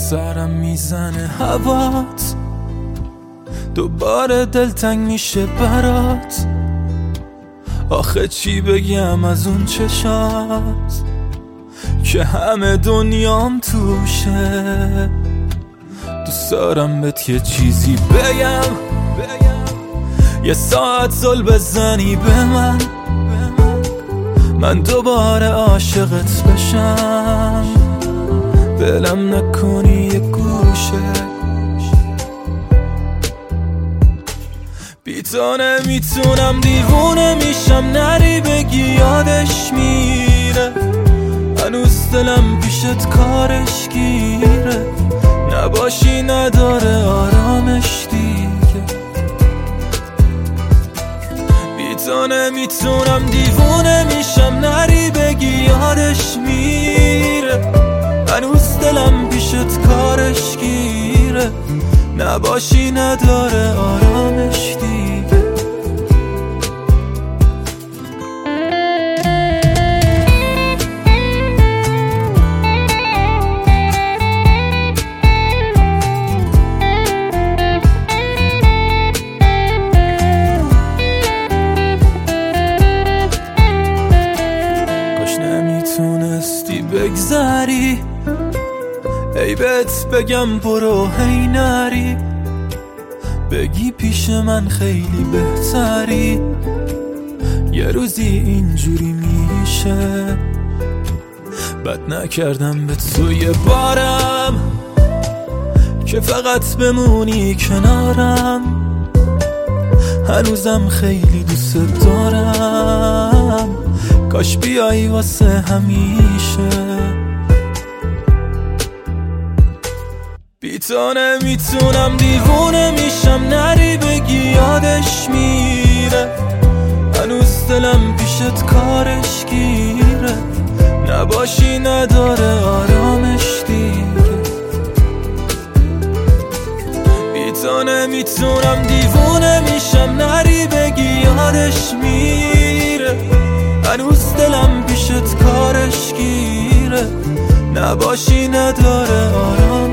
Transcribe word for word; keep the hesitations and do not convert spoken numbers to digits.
سرم میزنه هوات، دوباره دلتنگ میشه برات. آخه چی بگم از اون چشات که همه دنیام توشه. دوست دارم بهت یه چیزی بگم، یه ساعت زل بزنی به من، من دوباره عاشقت بشم. دلم نکنی یه گوشه، بی تو نمیتونم، دیوونه میشم. نری بگی یادش میره، هنوز دلم پیشت کارش گیره. نباشی نداره آرامش دیگه. بی تو نمیتونم، دیوونه میشم. نری بگی یادش میره، هنوز دلم پیشت کارش گیره. نباشی نداره آرامش دیگه. کاش نمیتونستی بگذری، ای بهت بگم برو هی نری. بگی پیش من خیلی بهتری، یه روزی اینجوری میشه. بد نکردم به توی بارم که فقط بمونی کنارم. هنوزم خیلی دوست دارم، کاش بیایی واسه همیشه. بی تو نمیتونم، دیوونه میشم. نری بگی یادش میره، هنوز دلم پیشت کارش گیره. نباشی نداره آرامش دیگه. بی تو نمیتونم، دیوونه میشم. نری بگی یادش میره، هنوز دلم پیشت کارش گیره. نباشی نداره آرامش.